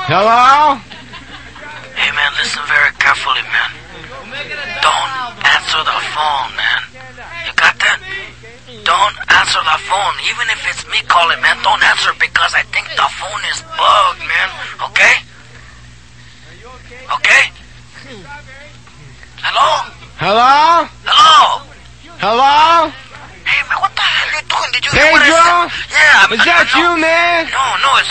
Hello? Hey, man, listen very carefully, man. Don't answer the phone, man. You got that? Don't answer the phone. Even if it's me calling, man, don't answer because I think the phone is bugged, man. Okay? Okay? Hello? Hello? Hello? Hello? Hey, man, what the hell are you doing? Did you hear what I Pedro? said? Yeah, Is that you, man? No, it's